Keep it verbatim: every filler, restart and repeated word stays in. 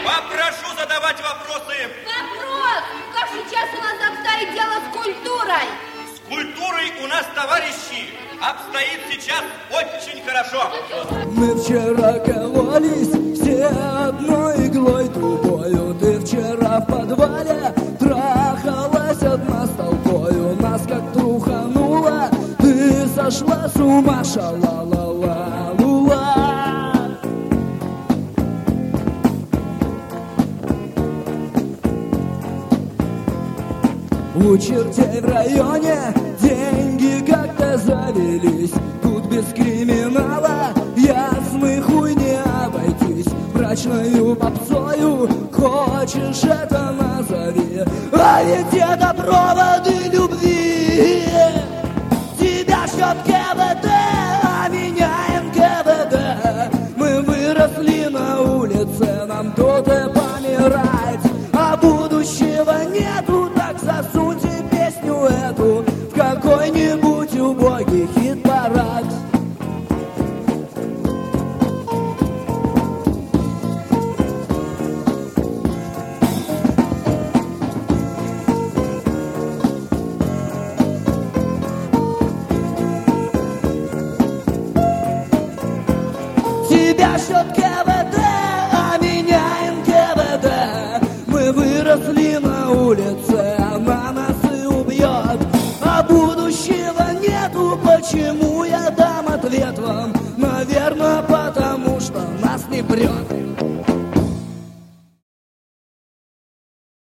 Попрошу задавать вопросы. Вопрос! Как сейчас у нас обстоит дело с культурой? С культурой у нас, товарищи, обстоит сейчас очень хорошо. Мы вчера кололись все одной иглой тупою. Ты вчера в подвале трахалась одна с толпою. Нас как трухануло, ты сошла с ума, шала-ла-ла-лула. У чертей в районе деньги как-то завелись. Тут без криминала ясный хуй не обойтись. Брачную попсою хочешь это назови, а ведь это проводы любви. Тебя ждет КВД, а меня эн ка вэ дэ. Мы выросли на улице, нам тут и помирать, а будущего нету. Так засуньте песню эту в какой-нибудь убогий хит-парад. Тебя ждет ка вэ дэ, а меня эн ка вэ дэ. Мы выросли на улице, она нас и убьет, а будущего нету. Почему я дам ответ вам? Наверное, потому что нас не прет.